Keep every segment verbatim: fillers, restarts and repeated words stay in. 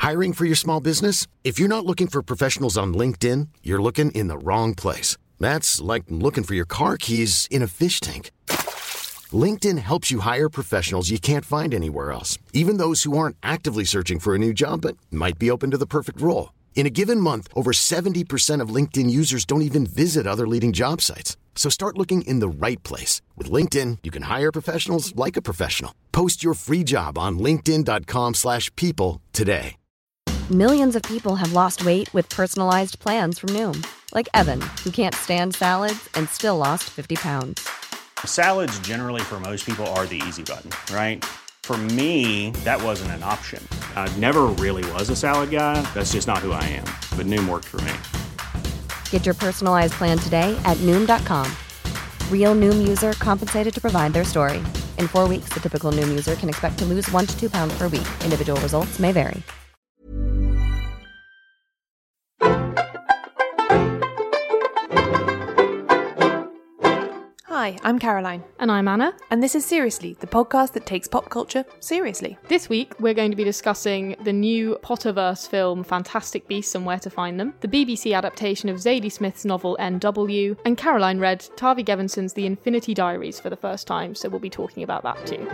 Hiring for your small business? If you're not looking for professionals on LinkedIn, you're looking in the wrong place. That's like looking for your car keys in a fish tank. LinkedIn helps you hire professionals you can't find anywhere else, even those who aren't actively searching for a new job but might be open to the perfect role. In a given month, over seventy percent of LinkedIn users don't even visit other leading job sites. So start looking in the right place. With LinkedIn, you can hire professionals like a professional. Post your free job on linkedin.com slash people today. Millions of people have lost weight with personalized plans from Noom. Like Evan, who can't stand salads and still lost fifty pounds. Salads generally for most people are the easy button, right? For me, that wasn't an option. I never really was a salad guy. That's just not who I am. But Noom worked for me. Get your personalized plan today at Noom dot com. Real Noom user compensated to provide their story. In four weeks, the typical Noom user can expect to lose one to two pounds per week. Individual results may vary. Hi, I'm Caroline. And I'm Anna. And this is Seriously, the podcast that takes pop culture seriously. This week, we're going to be discussing the new Potterverse film Fantastic Beasts and Where to Find Them, the B B C adaptation of Zadie Smith's novel N W, and Caroline read Tavi Gevinson's The Infinity Diaries for the first time, so we'll be talking about that too.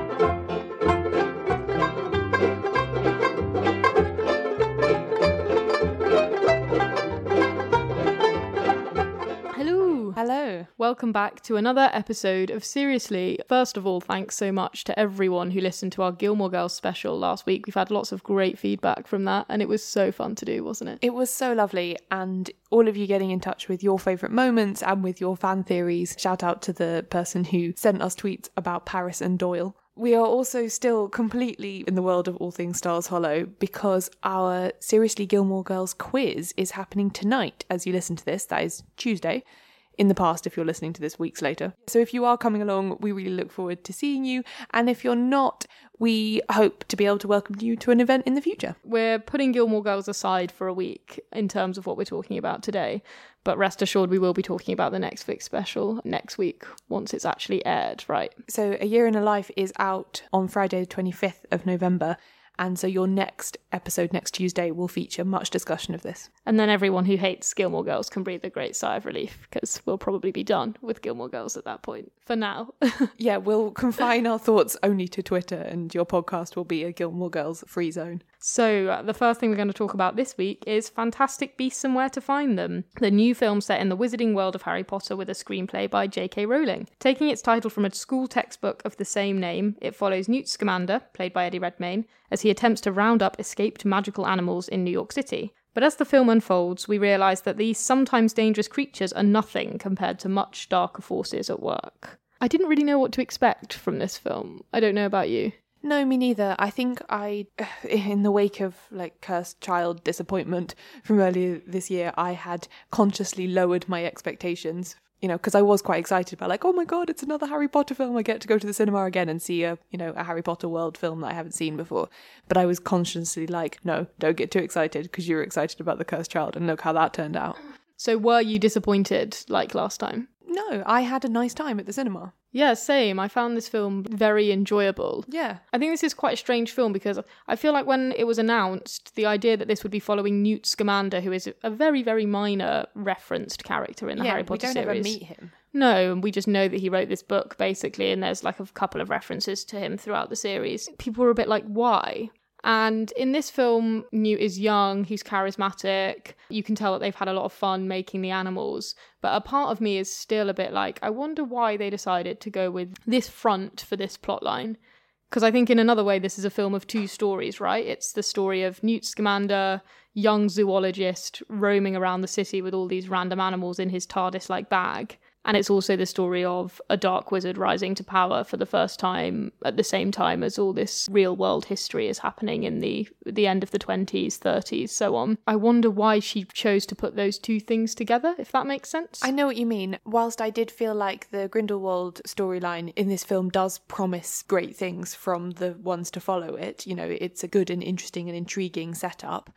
Hello. Welcome back to another episode of Seriously. First of all, thanks so much to everyone who listened to our Gilmore Girls special last week. We've had lots of great feedback from that, and it was so fun to do, wasn't it? It was so lovely, and all of you getting in touch with your favourite moments and with your fan theories. Shout out to the person who sent us tweets about Paris and Doyle. We are also still completely in the world of all things Stars Hollow because our Seriously Gilmore Girls quiz is happening tonight as you listen to this. That is Tuesday. In the past, if you're listening to this weeks later. So if you are coming along, we really look forward to seeing you. And if you're not, we hope to be able to welcome you to an event in the future. We're putting Gilmore Girls aside for a week in terms of what we're talking about today. But rest assured, we will be talking about the Netflix special next week once it's actually aired, right? So A Year in a Life is out on Friday the twenty-fifth of November. And so your next episode next Tuesday will feature much discussion of this. And then everyone who hates Gilmore Girls can breathe a great sigh of relief because we'll probably be done with Gilmore Girls at that point, for now. Yeah, we'll confine our thoughts only to Twitter and your podcast will be a Gilmore Girls free zone. So uh, the first thing we're going to talk about this week is Fantastic Beasts and Where to Find Them, the new film set in the wizarding world of Harry Potter with a screenplay by J K Rowling. Taking its title from a school textbook of the same name, it follows Newt Scamander, played by Eddie Redmayne, as he attempts to round up escaped magical animals in New York City. But as the film unfolds, we realise that these sometimes dangerous creatures are nothing compared to much darker forces at work. I didn't really know what to expect from this film. I don't know about you. No, me neither. I think I, in the wake of like Cursed Child disappointment from earlier this year, I had consciously lowered my expectations, you know, because I was quite excited about like, oh my God, it's another Harry Potter film. I get to go to the cinema again and see a, you know, a Harry Potter world film that I haven't seen before. But I was consciously like, no, don't get too excited because you were excited about The Cursed Child and look how that turned out. So were you disappointed like last time? No, I had a nice time at the cinema. Yeah, same. I found this film very enjoyable. Yeah. I think this is quite a strange film because I feel like when it was announced, the idea that this would be following Newt Scamander, who is a very, very minor referenced character in the yeah, Harry Potter series. Yeah, we don't series. ever meet him. No, and we just know that he wrote this book, basically, and there's like a couple of references to him throughout the series. People were a bit like, why? And in this film, Newt is young, he's charismatic, you can tell that they've had a lot of fun making the animals, but a part of me is still a bit like, I wonder why they decided to go with this front for this plotline. Because I think in another way, this is a film of two stories, right? It's the story of Newt Scamander, young zoologist, roaming around the city with all these random animals in his TARDIS-like bag. And it's also the story of a dark wizard rising to power for the first time at the same time as all this real world history is happening in the the end of the twenties, thirties, so on. I wonder why she chose to put those two things together, if that makes sense. I know what you mean. Whilst I did feel like the Grindelwald storyline in this film does promise great things from the ones to follow it, you know, it's a good and interesting and intriguing setup.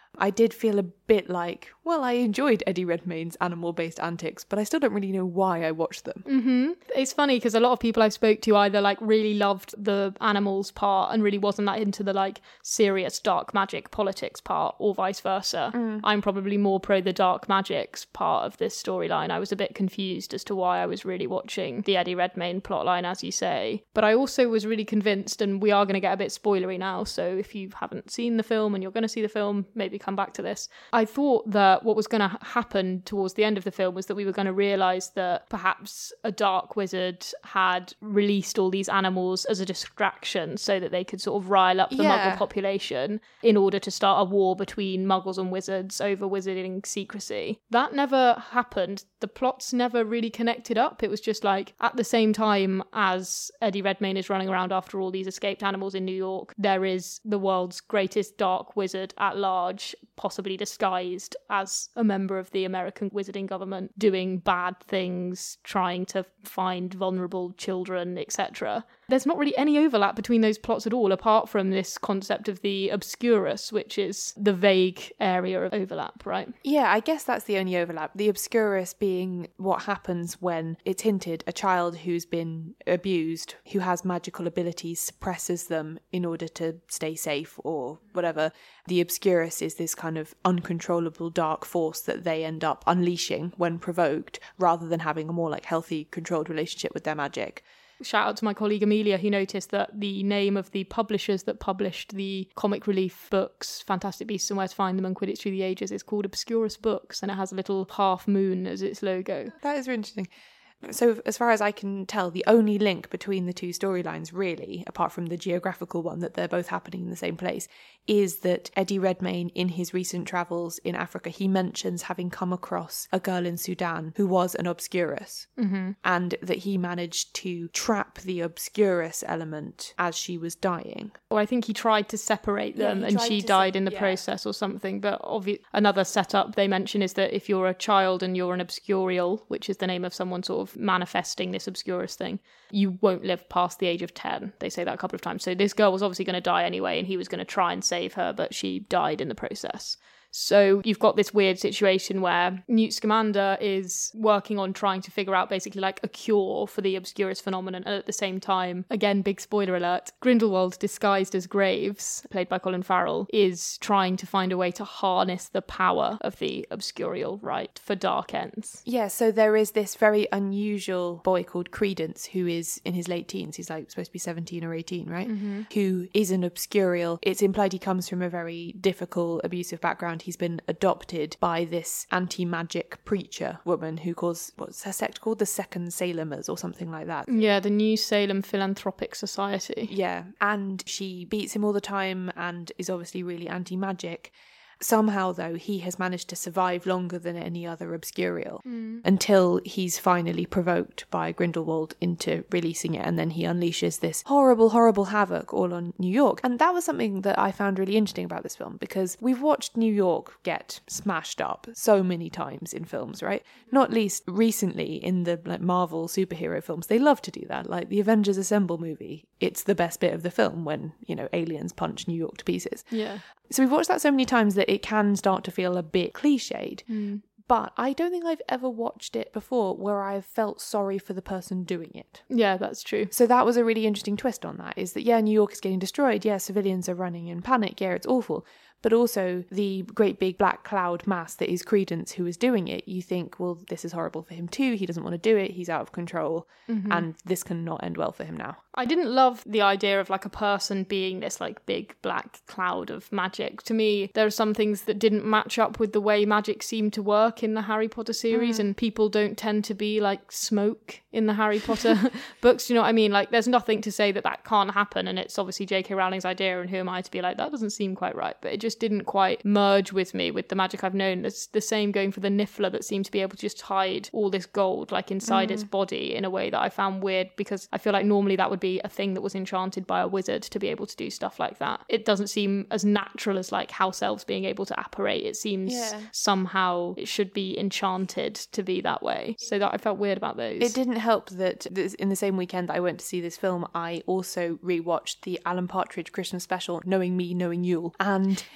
I did feel a bit like, well, I enjoyed Eddie Redmayne's animal-based antics, but I still don't really know why I watched them. Mm-hmm. It's funny because a lot of people I've spoke to either like really loved the animals part and really wasn't that into the like serious dark magic politics part, or vice versa. Mm. I'm probably more pro the dark magics part of this storyline. I was a bit confused as to why I was really watching the Eddie Redmayne plotline, as you say. But I also was really convinced, and we are going to get a bit spoilery now, so if you haven't seen the film and you're going to see the film, maybe come back to this. I thought that what was going to happen towards the end of the film was that we were going to realise that perhaps a dark wizard had released all these animals as a distraction so that they could sort of rile up the yeah. Muggle population in order to start a war between Muggles and wizards over wizarding secrecy. That never happened. The plots never really connected up. It was just like, at the same time as Eddie Redmayne is running around after all these escaped animals in New York, there is the world's greatest dark wizard at large, possibly disguised as a member of the American wizarding government, doing bad things, trying to find vulnerable children, et cetera. There's not really any overlap between those plots at all, apart from this concept of the Obscurus, which is the vague area of overlap, right? Yeah, I guess that's the only overlap. The Obscurus being what happens when, it's hinted, a child who's been abused, who has magical abilities, suppresses them in order to stay safe or whatever. The Obscurus is this kind of uncontrollable dark force that they end up unleashing when provoked, rather than having a more like healthy, controlled relationship with their magic. Shout out to my colleague Amelia, who noticed that the name of the publishers that published the comic relief books, Fantastic Beasts and Where to Find Them and Quidditch Through the Ages, is called Obscurus Books, and it has a little half moon as its logo. That is really interesting. So as far as I can tell, the only link between the two storylines, really, apart from the geographical one that they're both happening in the same place, is that Eddie Redmayne, in his recent travels in Africa, he mentions having come across a girl in Sudan who was an Obscurus, mm-hmm. and that he managed to trap the Obscurus element as she was dying. Or I think he tried to separate them, yeah, and she died se- in the yeah. process or something. But obvi- another setup they mention is that if you're a child and you're an Obscurial, which is the name of someone sort of manifesting this Obscurus thing, you won't live past the age of ten. They say that a couple of times. So this girl was obviously going to die anyway, and he was going to try and save her, but she died in the process. So you've got this weird situation where Newt Scamander is working on trying to figure out basically like a cure for the Obscurus phenomenon, and at the same time, again, big spoiler alert, Grindelwald, disguised as Graves, played by Colin Farrell, is trying to find a way to harness the power of the Obscurial, right, for dark ends. Yeah, so there is this very unusual boy called Credence, who is in his late teens, he's like supposed to be seventeen or eighteen, right, mm-hmm. who is an Obscurial. It's implied he comes from a very difficult, abusive background. He's been adopted by this anti-magic preacher woman who calls, what's her sect called? The Second Salemers or something like that. Yeah, the New Salem Philanthropic Society. Yeah, and she beats him all the time and is obviously really anti-magic. Somehow, though, he has managed to survive longer than any other Obscurial mm. until he's finally provoked by Grindelwald into releasing it, and then he unleashes this horrible, horrible havoc all on New York. And that was something that I found really interesting about this film, because we've watched New York get smashed up so many times in films, right? Not least recently in the like Marvel superhero films. They love to do that, like the Avengers Assemble movie. It's the best bit of the film when, you know, aliens punch New York to pieces. Yeah. So we've watched that so many times that it can start to feel a bit cliched. Mm. But I don't think I've ever watched it before where I've felt sorry for the person doing it. Yeah, that's true. So that was a really interesting twist on that, is that, yeah, New York is getting destroyed. Yeah, civilians are running in panic. Yeah, it's awful. But also the great big black cloud mass that is Credence who is doing it. You think, well, this is horrible for him too. He doesn't want to do it. He's out of control. Mm-hmm. And this cannot end well for him now. I didn't love the idea of like a person being this like big black cloud of magic. To me, there are some things that didn't match up with the way magic seemed to work in the Harry Potter series. Mm. And people don't tend to be like smoke in the Harry Potter books. You know what I mean? Like there's nothing to say that that can't happen. And it's obviously J K Rowling's idea. And who am I to be like, that doesn't seem quite right. But it just didn't quite merge with me with the magic I've known. It's the same going for the Niffler that seemed to be able to just hide all this gold like inside mm. its body in a way that I found weird, because I feel like normally that would be a thing that was enchanted by a wizard to be able to do stuff like that. It doesn't seem as natural as like house elves being able to apparate. It seems yeah. somehow it should be enchanted to be that way. So that I felt weird about those. It didn't help that in the same weekend that I went to see this film, I also rewatched the Alan Partridge Christmas special, Knowing Me, Knowing Yule. And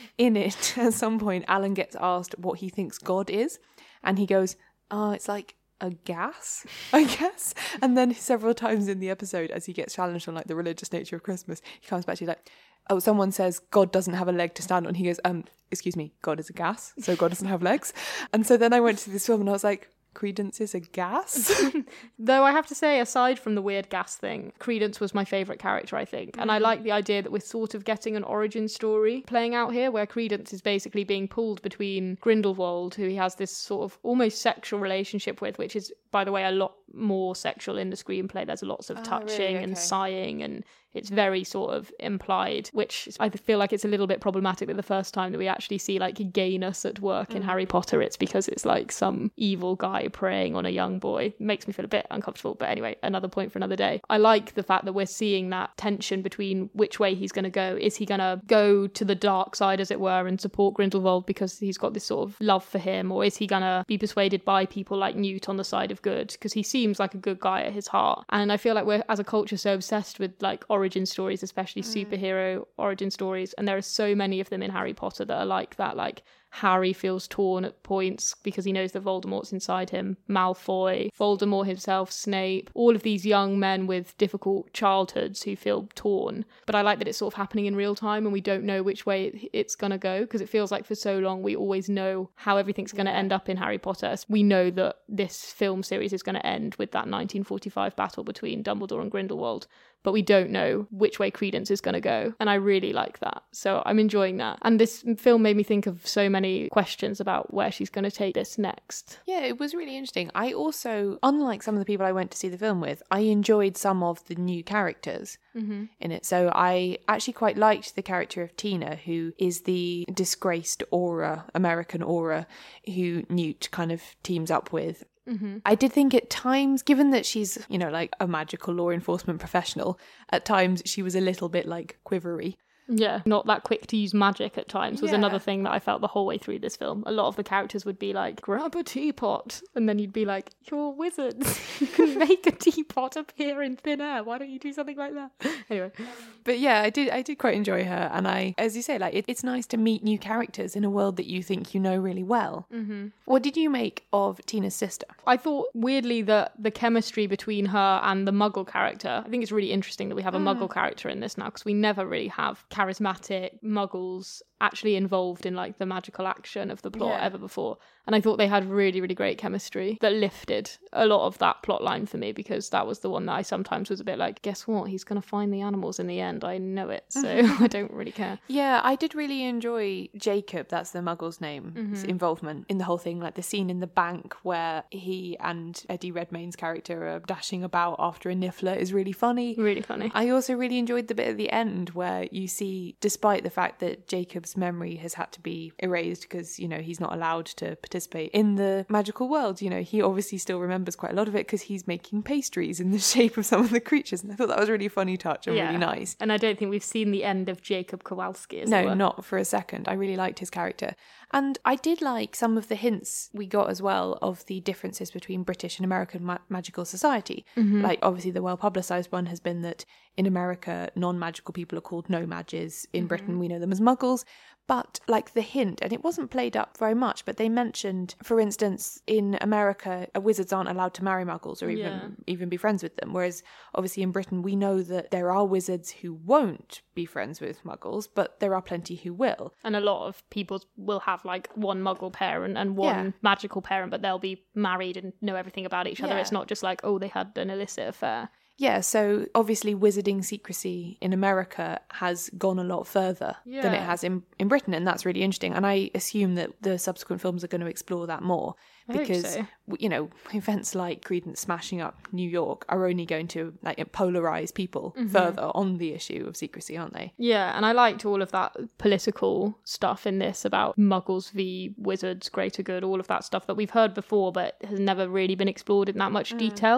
in it, at some point, Alan gets asked what he thinks God is. And he goes, oh, it's like a gas, I guess. And then several times in the episode, as he gets challenged on like the religious nature of Christmas, he comes back to you like, oh, someone says God doesn't have a leg to stand on. He goes, um, excuse me, God is a gas, so God doesn't have legs. And so then I went to this film and I was like, Credence is a gas? Though I have to say, aside from the weird gas thing, Credence was my favourite character, I think. And I like the idea that we're sort of getting an origin story playing out here, where Credence is basically being pulled between Grindelwald, who he has this sort of almost sexual relationship with, which is, by the way, a lot more sexual in the screenplay. There's lots of Oh, touching really? Okay. and sighing, and it's very sort of implied, which I feel like it's a little bit problematic that the first time that we actually see like gayness at work in Mm. Harry Potter, it's because it's like some evil guy preying on a young boy. It makes me feel a bit uncomfortable, but anyway, another point for another day. I like the fact that we're seeing that tension between which way he's going to go. Is he going to go to the dark side, as it were, and support Grindelwald because he's got this sort of love for him, or is he going to be persuaded by people like Newt on the side of good, because he seems like a good guy at his heart. And I feel like we're, as a culture, so obsessed with like origin stories, especially mm. superhero origin stories, and there are so many of them in Harry Potter that are like that. Like Harry feels torn at points because he knows that Voldemort's inside him. Malfoy, Voldemort himself, Snape, all of these young men with difficult childhoods who feel torn. But I like that it's sort of happening in real time and we don't know which way it's going to go, because it feels like for so long we always know how everything's going to end up in Harry Potter. We know that this film series is going to end with that nineteen forty-five battle between Dumbledore and Grindelwald, but we don't know which way Credence is going to go. And I really like that. So I'm enjoying that. And this film made me think of so many questions about where she's going to take this next. Yeah, it was really interesting. I also, unlike some of the people I went to see the film with, I enjoyed some of the new characters mm-hmm. in it. So I actually quite liked the character of Tina, who is the disgraced Auror, American Auror, who Newt kind of teams up with. Mm-hmm. I did think at times, given that she's, you know, like a magical law enforcement professional, at times she was a little bit like quivery. Yeah, not that quick to use magic at times was Yeah. another thing that I felt the whole way through this film. A lot of the characters would be like, grab a teapot, and then you'd be like, you're wizards. You can make a teapot appear in thin air. Why don't you do something like that? Anyway. But yeah, I did I did quite enjoy her, and I, as you say, like it, it's nice to meet new characters in a world that you think you know really well. Mm-hmm. What did you make of Tina's sister? I thought, weirdly, that the chemistry between her and the Muggle character, I think it's really interesting that we have a mm. Muggle character in this now, because we never really have charismatic Muggles actually involved in like the magical action of the plot Yeah. ever before. And I thought they had really, really great chemistry that lifted a lot of that plot line for me, because that was the one that I sometimes was a bit like, guess what? He's going to find the animals in the end. I know it. So I don't really care. Yeah, I did really enjoy Jacob, that's the Muggle's name, Mm-hmm. his involvement in the whole thing, like the scene in the bank where he and Eddie Redmayne's character are dashing about after a niffler is really funny. Really funny. I also really enjoyed the bit at the end where you see, despite the fact that Jacob's memory has had to be erased because, you know, he's not allowed to participate in the magical world, you know, he obviously still remembers quite a lot of it because he's making pastries in the shape of some of the creatures. And I thought that was a really funny touch and Yeah. really nice. And I don't think we've seen the end of Jacob Kowalski, as it No, were. not for a second. I really liked his character. And I did like some of the hints we got as well of the differences between British and American ma- magical society. Mm-hmm. Like, obviously, the well-publicised one has been that in America, non-magical people are called no-mages. In mm-hmm. Britain, we know them as muggles. But, like, the hint, and it wasn't played up very much, but they mentioned, for instance, in America, wizards aren't allowed to marry muggles or even Yeah. even be friends with them. Whereas, obviously, in Britain, we know that there are wizards who won't be friends with muggles, but there are plenty who will. And a lot of people will have like one muggle parent and one Yeah. magical parent, but they'll be married and know everything about each other. Yeah. It's not just like, oh, they had an illicit affair. Yeah, so obviously wizarding secrecy in America has gone a lot further than it Yeah. has in, in Britain, and that's really interesting. And I assume that the subsequent films are going to explore that more I hope because, so. w- you know, events like Credence smashing up New York are only going to like polarize people Mm-hmm. further on the issue of secrecy, aren't they? Yeah, and I liked all of that political stuff in this about muggles v wizards, greater good, all of that stuff that we've heard before but has never really been explored in that much Mm. detail,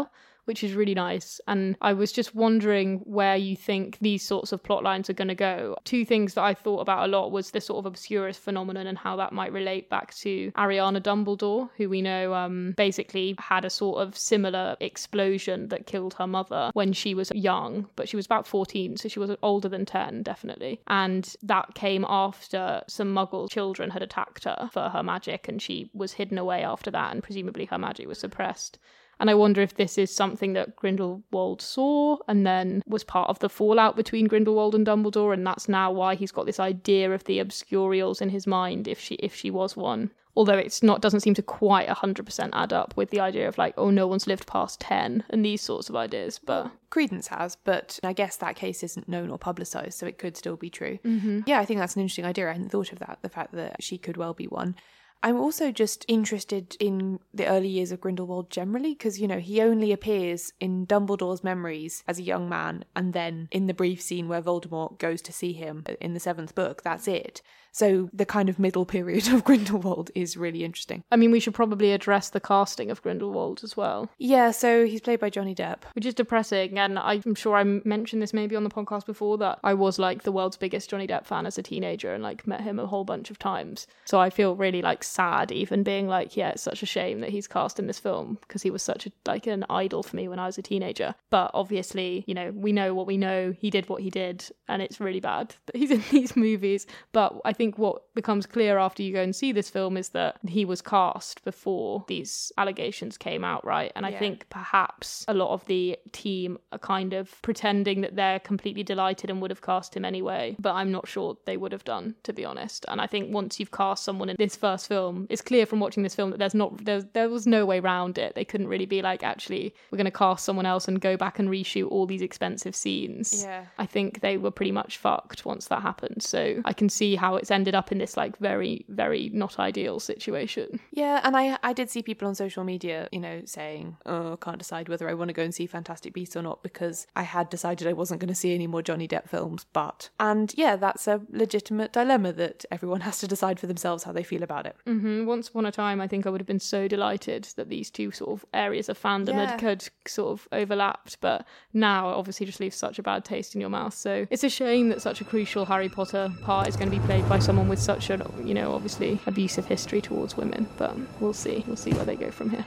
which is really nice. And I was just wondering where you think these sorts of plot lines are going to go. Two things that I thought about a lot was the sort of obscurus phenomenon and how that might relate back to Ariana Dumbledore, who we know um, basically had a sort of similar explosion that killed her mother when she was young, but she was about fourteen, so she was older than ten, definitely. And that came after some Muggle children had attacked her for her magic, and she was hidden away after that, and presumably her magic was suppressed. And I wonder if this is something that Grindelwald saw and then was part of the fallout between Grindelwald and Dumbledore, and that's now why he's got this idea of the Obscurials in his mind, if she if she was one. Although it's not doesn't seem to quite one hundred percent add up with the idea of like, oh, no one's lived past ten and these sorts of ideas. But Credence has, but I guess that case isn't known or publicised, so it could still be true. Mm-hmm. Yeah, I think that's an interesting idea. I hadn't thought of that, the fact that she could well be one. I'm also just interested in the early years of Grindelwald generally, because, you know, he only appears in Dumbledore's memories as a young man, and then in the brief scene where Voldemort goes to see him in the seventh book, that's it. So the kind of middle period of Grindelwald is really interesting. I mean, we should probably address the casting of Grindelwald as well. Yeah, so he's played by Johnny Depp. Which is depressing, and I'm sure I mentioned this maybe on the podcast before, that I was like the world's biggest Johnny Depp fan as a teenager and like met him a whole bunch of times. So I feel really like sad even being like, yeah, it's such a shame that he's cast in this film because he was such a like an idol for me when I was a teenager. But obviously, you know, we know what we know. He did what he did, and it's really bad that he's in these movies. But I think what becomes clear after you go and see this film is that he was cast before these allegations came out, right? And I Yeah. think perhaps a lot of the team are kind of pretending that they're completely delighted and would have cast him anyway, but I'm not sure they would have done, to be honest. And I think once you've cast someone in this first film, it's clear from watching this film that there's not there's, there was no way around it. They couldn't really be like, actually, we're going to cast someone else and go back and reshoot all these expensive scenes. Yeah. I think they were pretty much fucked once that happened. So I can see how it's ended up in this like very, very not ideal situation. Yeah, and I I did see people on social media, you know, saying, oh, I can't decide whether I want to go and see Fantastic Beasts or not because I had decided I wasn't going to see any more Johnny Depp films, but... And yeah, that's a legitimate dilemma that everyone has to decide for themselves how they feel about it. Mm-hmm. Once upon a time, I think I would have been so delighted that these two sort of areas of fandom Yeah. had, had sort of overlapped, but now it obviously just leaves such a bad taste in your mouth. So it's a shame that such a crucial Harry Potter part is going to be played by someone with such a, you know, obviously abusive history towards women, but we'll see. We'll see where they go from here.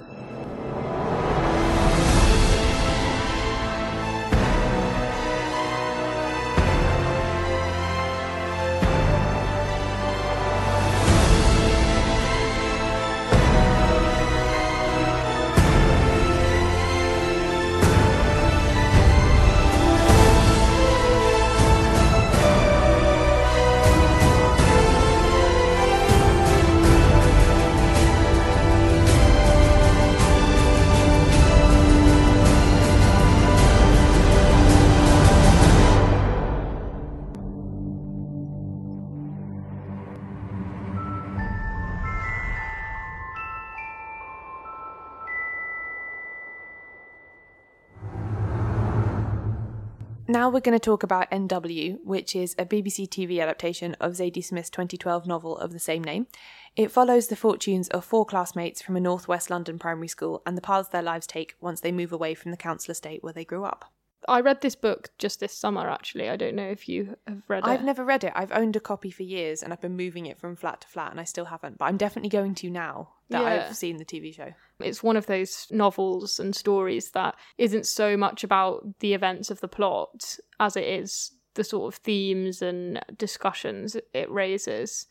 Now we're going to talk about N W, which is a B B C T V adaptation of Zadie Smith's twenty twelve novel of the same name. It follows the fortunes of four classmates from a northwest London primary school and the paths their lives take once they move away from the council estate where they grew up. I read this book just this summer, actually. I don't know if you have read it. I've never read it. I've owned a copy for years and I've been moving it from flat to flat and I still haven't, but I'm definitely going to now that Yeah. I've seen the T V show. It's one of those novels and stories that isn't so much about the events of the plot as it is the sort of themes and discussions it raises.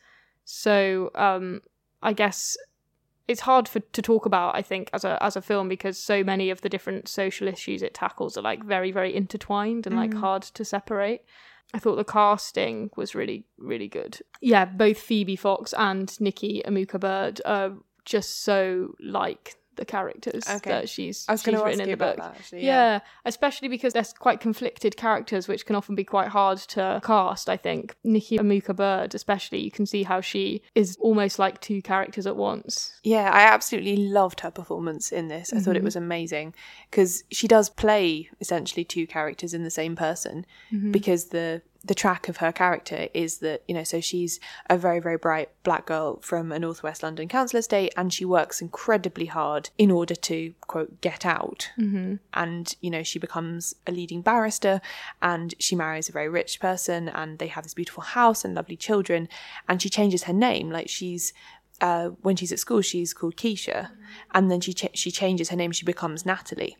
So um, I guess it's hard for to talk about, I think, as a as a film because so many of the different social issues it tackles are like very, very intertwined and like hard to separate. I thought the casting was really, really good. Yeah, both Phoebe Fox and Nikki Amuka Bird are just so like the characters Okay. that she's, I was she's going to written ask in you the about book. that, actually. Yeah, especially because they're quite conflicted characters, which can often be quite hard to cast, I think. Nikki Amuka Bird, especially, you can see how she is almost like two characters at once. Yeah, I absolutely loved her performance in this. I thought it was amazing because she does play essentially two characters in the same person because the the track of her character is that, you know, so she's a very, very bright black girl from a northwest London council estate, and she works incredibly hard in order to, quote, get out. Mm-hmm. And, you know, she becomes a leading barrister, and she marries a very rich person, and they have this beautiful house and lovely children, and she changes her name. Like, she's uh when she's at school, she's called Keisha, and then she ch- she changes her name, she becomes Natalie.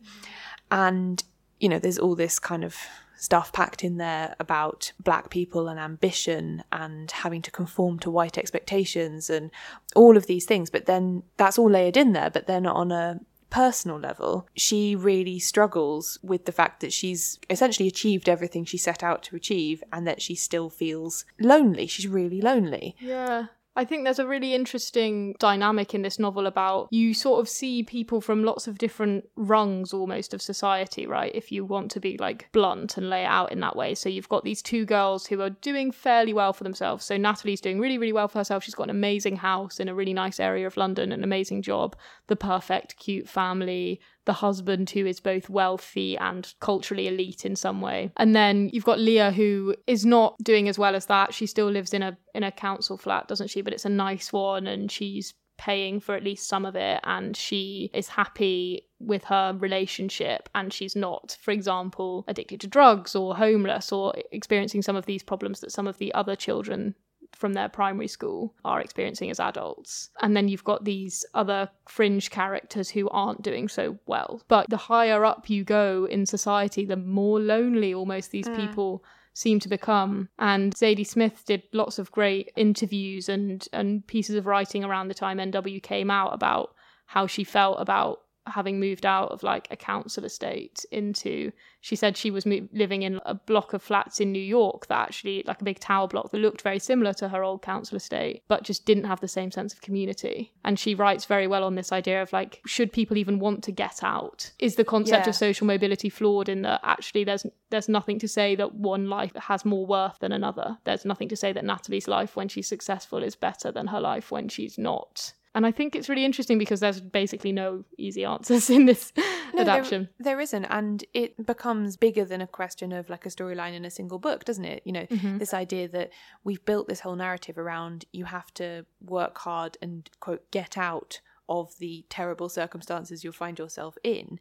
And, you know, there's all this kind of stuff packed in there about black people and ambition and having to conform to white expectations and all of these things, but then that's all layered in there. But then on a personal level, she really struggles with the fact that she's essentially achieved everything she set out to achieve, and that she still feels lonely. She's really lonely. Yeah. I think there's a really interesting dynamic in this novel about, you sort of see people from lots of different rungs almost of society, right? If you want to be like blunt and lay it out in that way. So you've got these two girls who are doing fairly well for themselves. So Natalie's doing really, really well for herself. She's got an amazing house in a really nice area of London, an amazing job, the perfect, cute family, the husband who is both wealthy and culturally elite in some way. And then you've got Leah, who is not doing as well as that. She still lives in a in a council flat, doesn't she? But it's a nice one, and she's paying for at least some of it, and she is happy with her relationship, and she's not, for example, addicted to drugs or homeless or experiencing some of these problems that some of the other children from their primary school are experiencing as adults. And then you've got these other fringe characters who aren't doing so well. But the higher up you go in society, the more lonely almost these mm. people seem to become. And Zadie Smith did lots of great interviews and, and pieces of writing around the time N W came out about how she felt about having moved out of like a council estate into, she said she was mo- living in a block of flats in New York that actually, like a big tower block that looked very similar to her old council estate, but just didn't have the same sense of community. And she writes very well on this idea of like, should people even want to get out? Is the concept yeah. of social mobility flawed in that actually there's there's nothing to say that one life has more worth than another? There's nothing to say that Natalie's life when she's successful is better than her life when she's not. And I think it's really interesting because there's basically no easy answers in this no, adaptation. There, there isn't. And it becomes bigger than a question of like a storyline in a single book, doesn't it? You know, mm-hmm. this idea that we've built this whole narrative around you have to work hard and, quote, get out of the terrible circumstances you'll find yourself in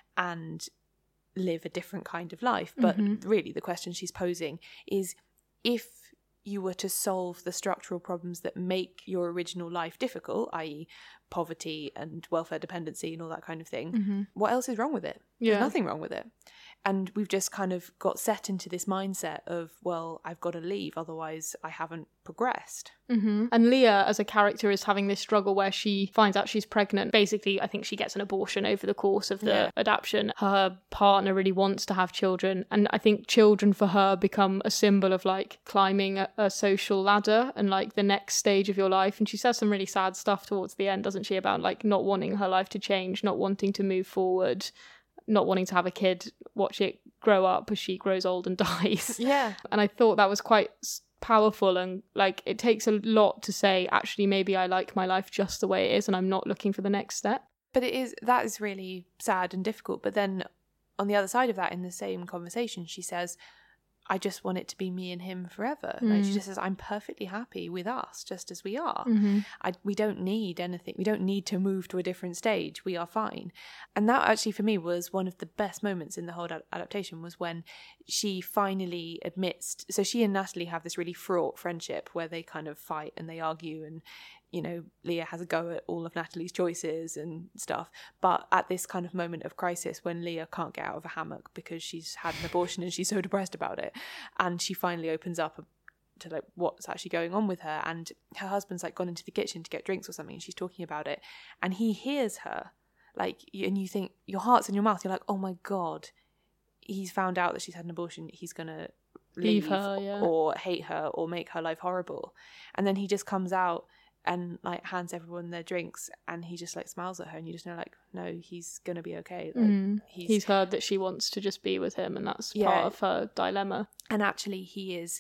and live a different kind of life. But mm-hmm. really the question she's posing is, if you were to solve the structural problems that make your original life difficult, that is poverty and welfare dependency and all that kind of thing, mm-hmm. what else is wrong with it? Yeah. There's nothing wrong with it. And we've just kind of got set into this mindset of, well, I've got to leave, otherwise I haven't progressed. Mm-hmm. And Leah, as a character, is having this struggle where she finds out she's pregnant. Basically, I think she gets an abortion over the course of the yeah. adaptation. Her partner really wants to have children. And I think children for her become a symbol of like climbing a, a social ladder and like the next stage of your life. And she says some really sad stuff towards the end, doesn't she, about like not wanting her life to change, not wanting to move forward, not wanting to have a kid, watch it grow up as she grows old and dies. Yeah. And I thought that was quite powerful, and like it takes a lot to say, actually, maybe I like my life just the way it is and I'm not looking for the next step. But it is, that is really sad and difficult. But then on the other side of that, in the same conversation, she says, I just want it to be me and him forever. Mm. Like she just says, I'm perfectly happy with us just as we are. Mm-hmm. I, we don't need anything. We don't need to move to a different stage. We are fine. And that actually for me was one of the best moments in the whole ad- adaptation was when she finally admits. So she and Natalie have this really fraught friendship where they kind of fight and they argue, and you know, Leah has a go at all of Natalie's choices and stuff. But at this kind of moment of crisis when Leah can't get out of a hammock because she's had an abortion and she's so depressed about it, and she finally opens up to like what's actually going on with her, and her husband's like gone into the kitchen to get drinks or something and she's talking about it, and he hears her, like, and you think, your heart's in your mouth, you're like, oh my God, he's found out that she's had an abortion, he's gonna leave, leave her, yeah. or hate her or make her life horrible. And then he just comes out and like hands everyone their drinks, and he just like smiles at her, and you just know like, no, he's gonna be okay. Like mm. he's... he's heard that she wants to just be with him, and that's yeah. part of her dilemma. And actually he is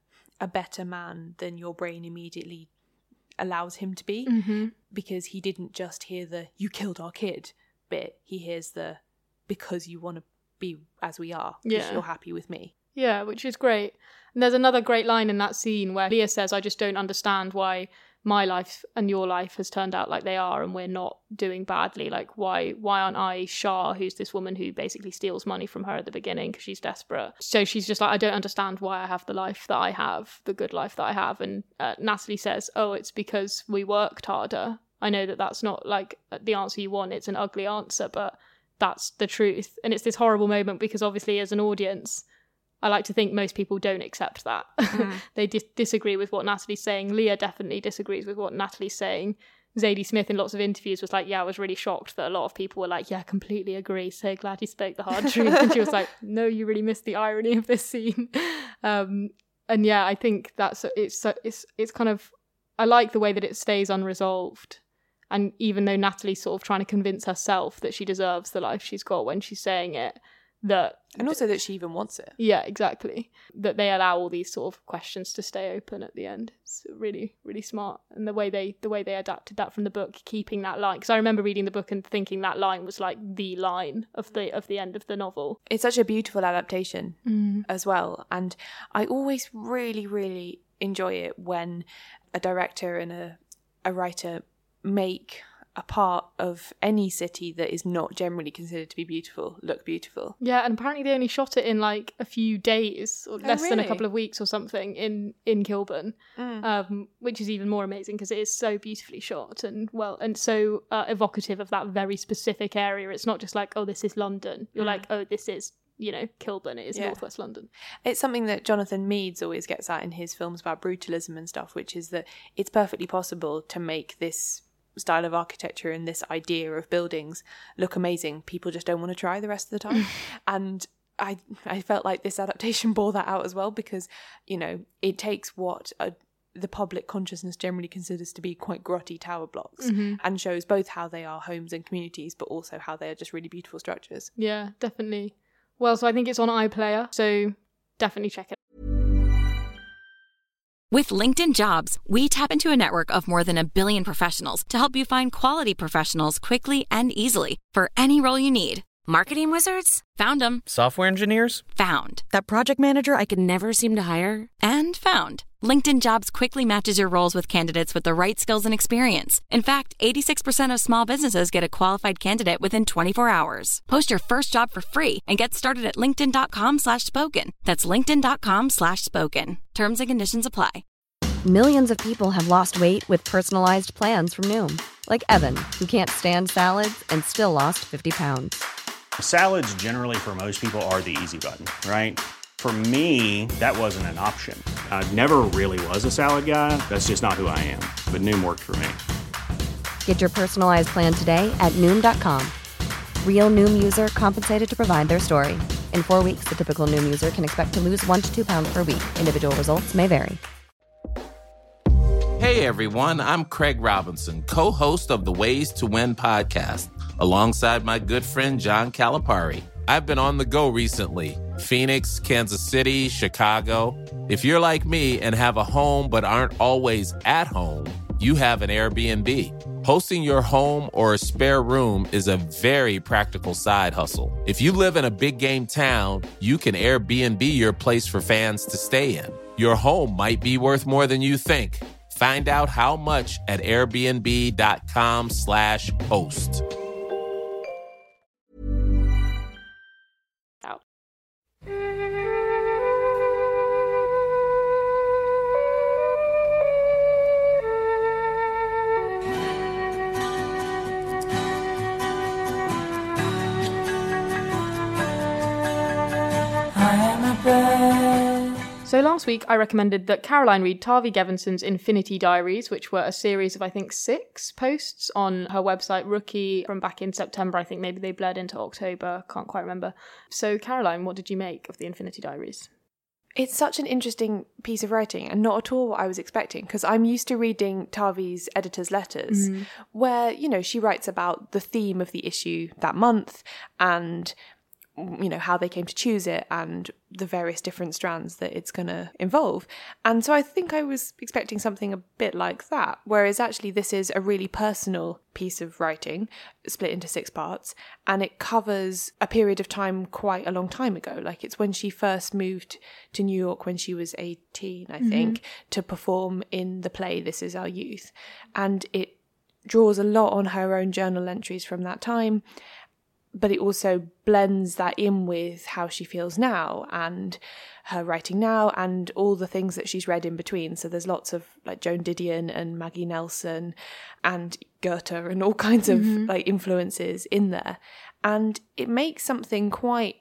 a better man than your brain immediately allows him to be, mm-hmm. because he didn't just hear the you killed our kid bit, he hears the because you want to be as we are, because yeah. you're happy with me. Yeah, which is great. And there's another great line in that scene where Leah says, I just don't understand why my life and your life has turned out like they are and we're not doing badly. Like, why why aren't I Shah, who's this woman who basically steals money from her at the beginning because she's desperate? So she's just like, I don't understand why I have the life that I have, the good life that I have. And uh, Natalie says, oh, it's because we worked harder. I know that that's not like the answer you want. It's an ugly answer, but that's the truth. And it's this horrible moment because obviously as an audience, I like to think most people don't accept that. Mm. They dis- disagree with what Natalie's saying. Leah definitely disagrees with what Natalie's saying. Zadie Smith in lots of interviews was like, yeah, I was really shocked that a lot of people were like, yeah, completely agree. So glad you spoke the hard truth. And she was like, no, you really missed the irony of this scene. Um, and yeah, I think that's, it's, it's, it's kind of, I like the way that it stays unresolved. And even though Natalie's sort of trying to convince herself that she deserves the life she's got when she's saying it, that and also that she even wants it. Yeah, exactly. That they allow all these sort of questions to stay open at the end. It's really, really smart. And the way they the way they adapted that from the book, keeping that line, because I remember reading the book and thinking that line was like the line of the of the end of the novel. It's such a beautiful adaptation mm. as well, and I always really, really enjoy it when a director and a a writer make a part of any city that is not generally considered to be beautiful look beautiful. Yeah, and apparently they only shot it in like a few days or less oh, really? than a couple of weeks or something in in Kilburn, mm. um, which is even more amazing because it is so beautifully shot and well and so uh, evocative of that very specific area. It's not just like, oh, this is London. You're mm. like, oh, this is, you know, Kilburn. It is yeah. northwest London. It's something that Jonathan Meades always gets at in his films about brutalism and stuff, which is that it's perfectly possible to make this style of architecture and this idea of buildings look amazing. People just don't want to try the rest of the time. And I I felt like this adaptation bore that out as well because, you know, it takes what a, the public consciousness generally considers to be quite grotty tower blocks mm-hmm. and shows both how they are homes and communities, but also how they are just really beautiful structures. Yeah, definitely. Well, so I think it's on iPlayer, so definitely check it. With LinkedIn Jobs, we tap into a network of more than a billion professionals to help you find quality professionals quickly and easily for any role you need. Marketing wizards? Found them. Software engineers? Found. That project manager I could never seem to hire? And found. LinkedIn Jobs quickly matches your roles with candidates with the right skills and experience. In fact, eighty-six percent of small businesses get a qualified candidate within twenty-four hours. Post your first job for free and get started at linkedin.com slash spoken. That's linkedin.com slash spoken. Terms and conditions apply. Millions of people have lost weight with personalized plans from Noom. Like Evan, who can't stand salads and still lost fifty pounds. Salads generally for most people are the easy button, right? For me, that wasn't an option. I never really was a salad guy. That's just not who I am. But Noom worked for me. Get your personalized plan today at Noom dot com. Real Noom user compensated to provide their story. In four weeks, the typical Noom user can expect to lose one to two pounds per week. Individual results may vary. Hey everyone, I'm Craig Robinson, co-host of the Ways to Win podcast, alongside my good friend John Calipari. I've been on the go recently. Phoenix, Kansas City, Chicago. If you're like me and have a home but aren't always at home, you have an Airbnb. Hosting your home or a spare room is a very practical side hustle. If you live in a big game town, you can Airbnb your place for fans to stay in. Your home might be worth more than you think. Find out how much at airbnb.com slash host. Out. I am a bird. So last week I recommended that Caroline read Tavi Gevinson's Infinity Diaries, which were a series of, I think, six posts on her website Rookie from back in September. I think maybe they bled into October, can't quite remember. So Caroline, what did you make of the Infinity Diaries? It's such an interesting piece of writing and not at all what I was expecting, because I'm used to reading Tavi's editor's letters mm. where, you know, she writes about the theme of the issue that month and you know, how they came to choose it and the various different strands that it's going to involve. And so I think I was expecting something a bit like that, whereas actually this is a really personal piece of writing split into six parts, and it covers a period of time quite a long time ago. Like, it's when she first moved to New York when she was eighteen, I think, mm-hmm. to perform in the play This Is Our Youth. And it draws a lot on her own journal entries from that time, but it also blends that in with how she feels now and her writing now and all the things that she's read in between. So there's lots of like Joan Didion and Maggie Nelson and Goethe and all kinds of mm-hmm. like influences in there. And it makes something quite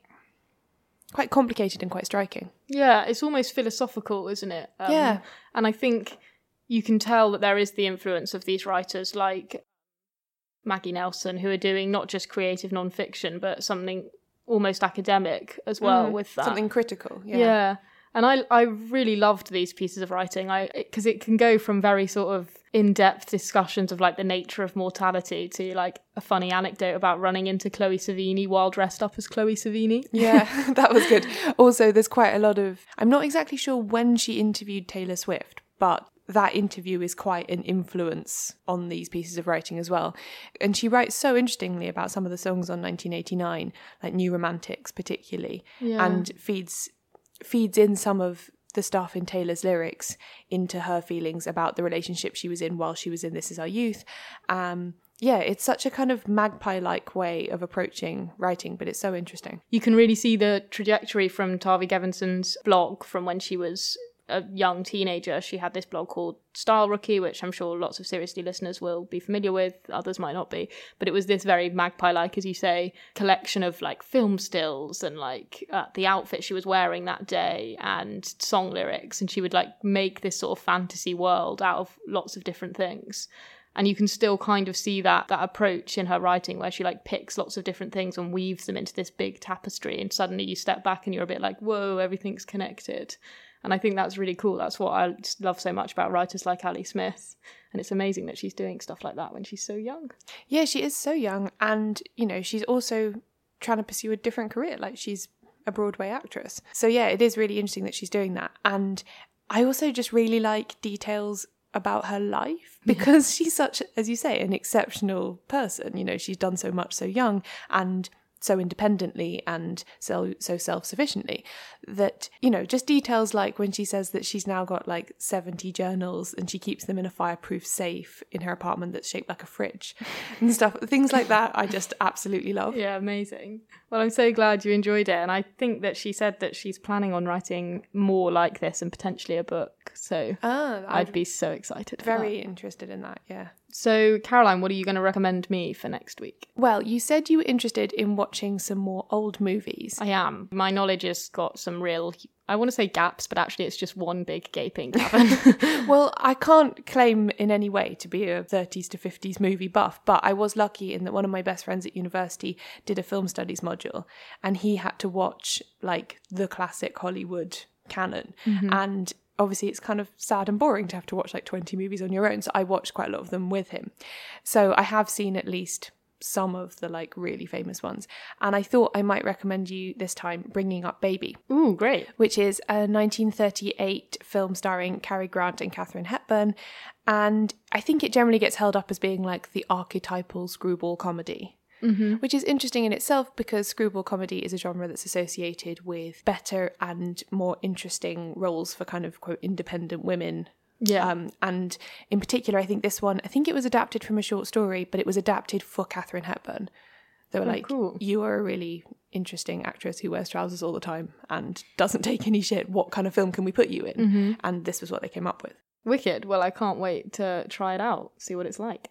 quite complicated and quite striking. Yeah, it's almost philosophical, isn't it? Um, yeah. And I think you can tell that there is the influence of these writers like Maggie Nelson, who are doing not just creative non-fiction, but something almost academic as well mm, with that. Something critical, yeah. Yeah. And I I really loved these pieces of writing I because it, it can go from very sort of in-depth discussions of like the nature of mortality to like a funny anecdote about running into Chloe Sevigny while dressed up as Chloe Sevigny. Yeah, that was good. Also, there's quite a lot of... I'm not exactly sure when she interviewed Taylor Swift, but that interview is quite an influence on these pieces of writing as well. And she writes so interestingly about some of the songs on nineteen eighty-nine, like New Romantics particularly, yeah. and feeds feeds in some of the stuff in Taylor's lyrics into her feelings about the relationship she was in while she was in This Is Our Youth. Um, yeah, it's such a kind of magpie-like way of approaching writing, but it's so interesting. You can really see the trajectory from Tavi Gevinson's blog from when she was a young teenager. She had this blog called Style Rookie, which I'm sure lots of Seriously listeners will be familiar with, others might not be, but it was this very magpie-like, as you say, collection of like film stills and like uh, the outfit she was wearing that day and song lyrics, and she would like make this sort of fantasy world out of lots of different things. And you can still kind of see that that approach in her writing where she like picks lots of different things and weaves them into this big tapestry, and suddenly you step back and you're a bit like, whoa, everything's connected. And I think that's really cool. That's what I love so much about writers like Ali Smith. And it's amazing that she's doing stuff like that when she's so young. Yeah, she is so young. And, you know, she's also trying to pursue a different career. Like, she's a Broadway actress. So, yeah, it is really interesting that she's doing that. And I also just really like details about her life because yeah. she's such, as you say, an exceptional person. You know, she's done so much so young and so independently and so so self-sufficiently that, you know, just details like when she says that she's now got like seventy journals and she keeps them in a fireproof safe in her apartment that's shaped like a fridge and stuff, things like that I just absolutely love. Yeah, amazing. Well, I'm so glad you enjoyed it, and I think that she said that she's planning on writing more like this and potentially a book, so ah, I'd, I'd be so excited for very that. Interested in that, yeah. So, Caroline, what are you going to recommend me for next week? Well, you said you were interested in watching some more old movies. I am. My knowledge has got some real, I want to say gaps, but actually it's just one big gaping cavern. Well, I can't claim in any way to be a thirties to fifties movie buff, but I was lucky in that one of my best friends at university did a film studies module, and he had to watch, like, the classic Hollywood canon. Mm-hmm. And obviously it's kind of sad and boring to have to watch like twenty movies on your own, so I watched quite a lot of them with him. So I have seen at least some of the like really famous ones, and I thought I might recommend you this time Bringing Up Baby. Ooh, great. Which is a nineteen thirty-eight film starring Cary Grant and Katharine Hepburn, and I think it generally gets held up as being like the archetypal screwball comedy. Mm-hmm. Which is interesting in itself because screwball comedy is a genre that's associated with better and more interesting roles for kind of, quote, independent women. Yeah. Um, and in particular, I think this one, I think it was adapted from a short story, but it was adapted for Katharine Hepburn. They were oh, like, cool. You are a really interesting actress who wears trousers all the time and doesn't take any shit. What kind of film can we put you in? Mm-hmm. And this was what they came up with. Wicked. Well, I can't wait to try it out, see what it's like.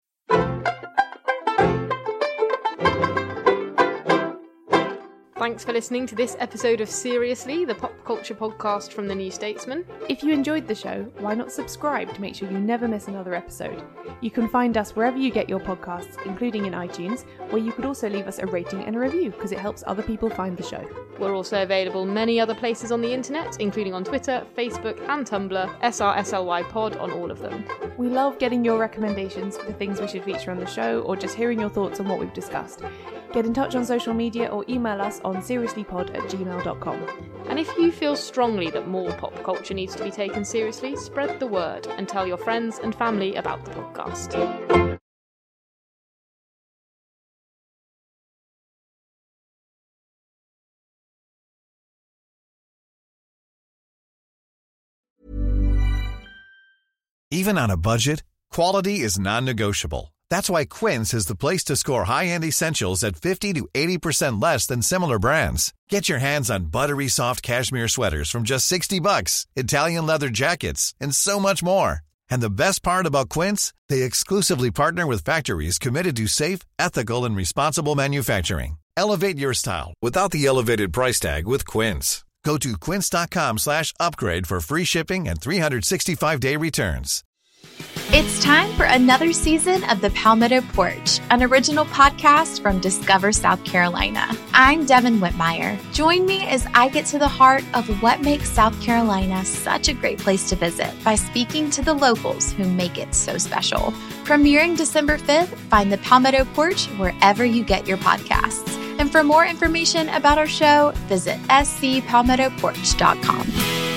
Thanks for listening to this episode of Seriously, the pop culture podcast from The New Statesman. If you enjoyed the show, why not subscribe to make sure you never miss another episode? You can find us wherever you get your podcasts, including in iTunes, where you could also leave us a rating and a review because it helps other people find the show. We're also available many other places on the internet, including on Twitter, Facebook and Tumblr, S R S L Y pod on all of them. We love getting your recommendations for the things we should feature on the show or just hearing your thoughts on what we've discussed. Get in touch on social media or email us on seriouslypod at gmail dot com. And if you feel strongly that more pop culture needs to be taken seriously, spread the word and tell your friends and family about the podcast. Even on a budget, quality is non-negotiable. That's why Quince is the place to score high-end essentials at fifty to eighty percent less than similar brands. Get your hands on buttery soft cashmere sweaters from just sixty bucks, Italian leather jackets, and so much more. And the best part about Quince, they exclusively partner with factories committed to safe, ethical, and responsible manufacturing. Elevate your style without the elevated price tag with Quince. Go to quince.com slash upgrade for free shipping and three sixty-five day returns. It's time for another season of the Palmetto Porch, an original podcast from Discover South Carolina. I'm Devin Whitmire. Join me as I get to the heart of what makes South Carolina such a great place to visit by speaking to the locals who make it so special. Premiering December fifth, find the Palmetto Porch wherever you get your podcasts. And for more information about our show, visit s c palmetto porch dot com.